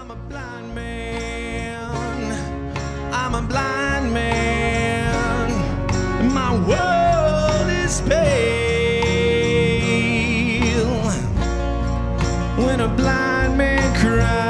I'm a blind man. I'm a blind man. My world is pale when a blind man cries.